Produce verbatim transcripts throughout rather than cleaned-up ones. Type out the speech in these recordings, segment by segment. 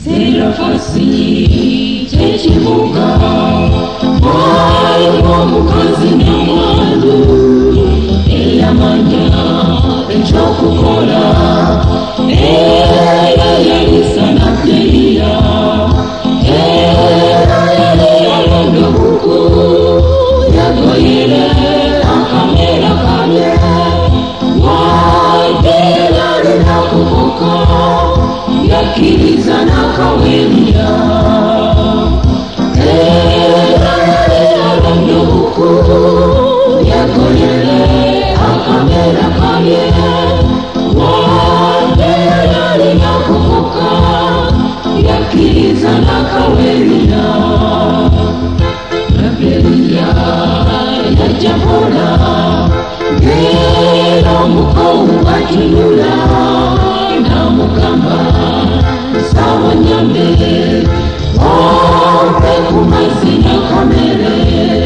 Serafasi techibuka Waiwa mukazi nyamwandu Eyamanya enchokukora Eya yarisa na teia Eya yalia londo buku Yagoyele akamera kanye Waidela lina kubuka Yakiriza na kawelia Eya yalia londo buku Yagoyele akamera kanye Waidela lina kubuka Yakiriza na kawelia Rabelia ya jabora Gera mukau batulula Na mukamba Sawa nyambe Ope kumazina kamere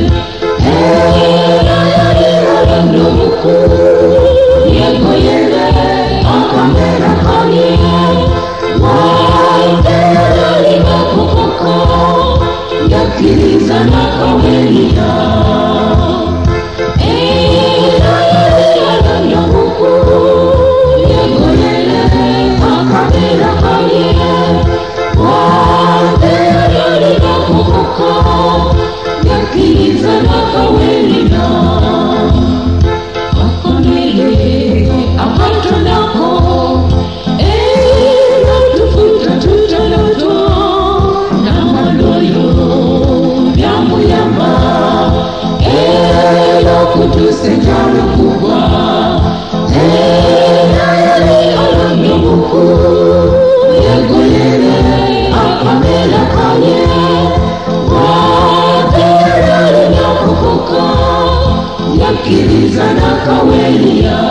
Hera ya lera lando buku Yego yele akamera kanye Waite ya lima kukuka Yakiriza na kawelia Eya ya lera lando buku Yego yele akamera kanye Waite ya lima kukuka Yakiriza na kawelia Akamele akatonako Eya tufuta tutaloto Na maloyo Vyamuyamba Eya kutusenjalo kubwa Eya yale alondo buku Yego yele akamela kanye Wate yale na kukuka Yakiriza na kawelia